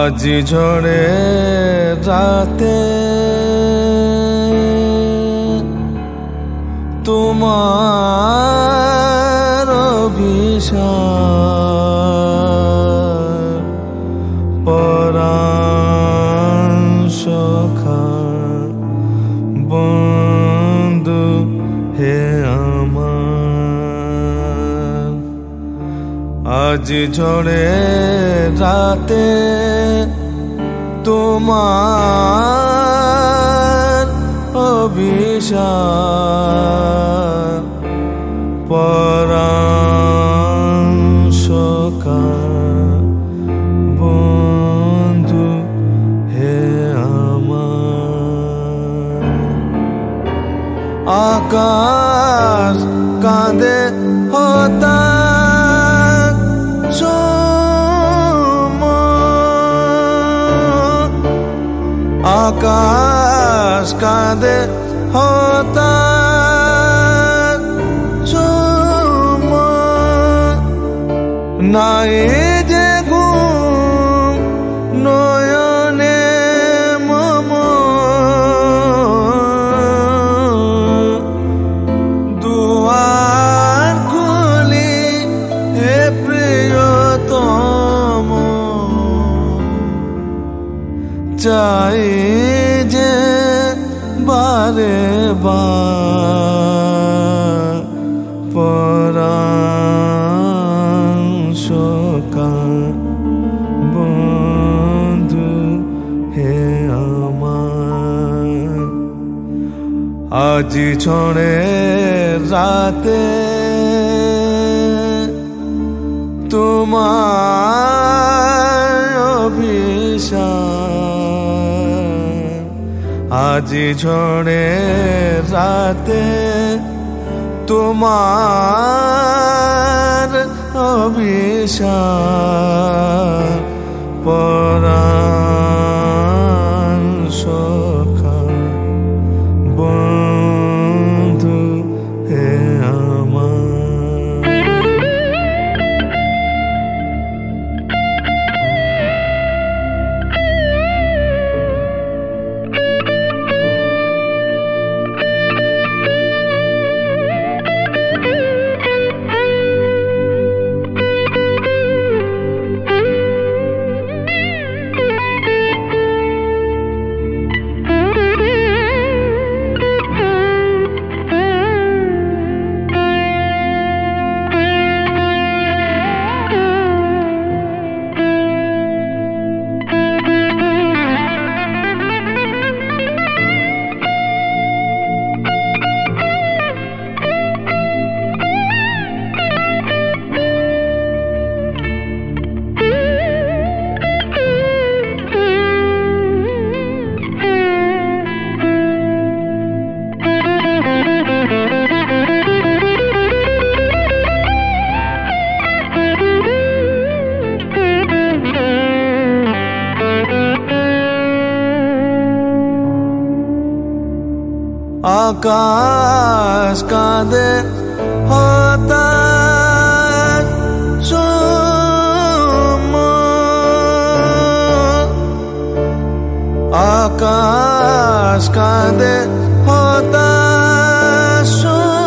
আজ ঝড়ে রাতে তোমার অভিশাপ পরাণ সখা বন্ধু হে আমার। আজ ঝড়ে রাতে তোমার অভিশাপ পরাণ সখা বন্ধু হে আমার। আকাশ কাঁদে হতাশ আকাশ কাঁদে হতাশ নাই যে ঘুম নয়নে মম দুয়ার খুলি হে প্রিয়তম চাই যে বারে বার পরাণ সখা বন্ধু হে আমার। আজ ঝড়ে রাতে তোমার অভিশাপ। আজ ঝড়ে রাতে তোমার অভিশাপ পরাণ সখা বন্ধু হে আমার। আকাশ কাঁদে হতাশ আকাশ কাঁদে হতাশ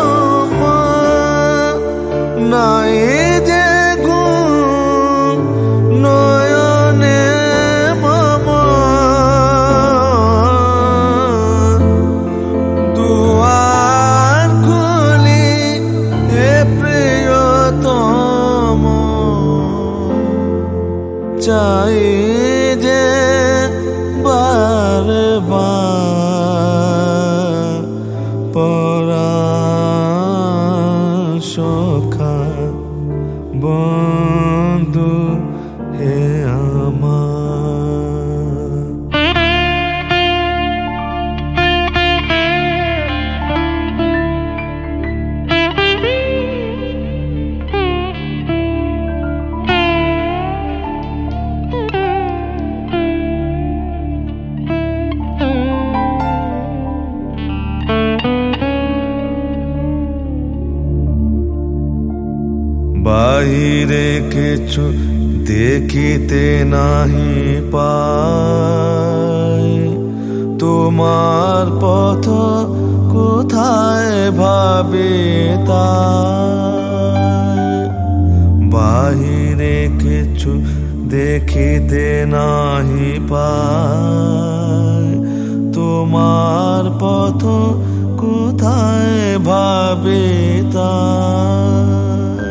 নাই যে ঘুম নয়নে মম দুয়ার খুলি হে প্রিয়তম চাই যে বারে বার পরাণ সখা বন্ধু হে আমার। বাহিরে কিছু দেখিতে নাহি পাই তোমার পথ কোথায় ভাবে তাই বাহিরে কিছু দেখিতে নাহি পাই তোমার পথ কোথায় ভাবে তাই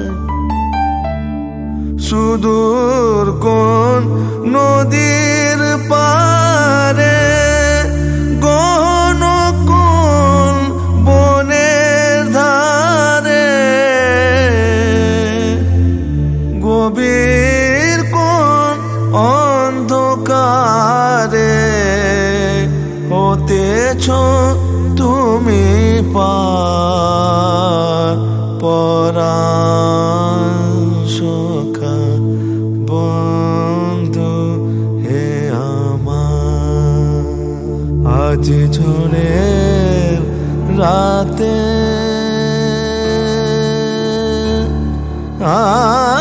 সুদূর কোন নদীর পারে গহন কোন বনের ধারে গভীর কোন অন্ধকারে হতেছ তুমি পার পরাণ সখা বন্ধু হে আমার আজ ঝড়ের রাতে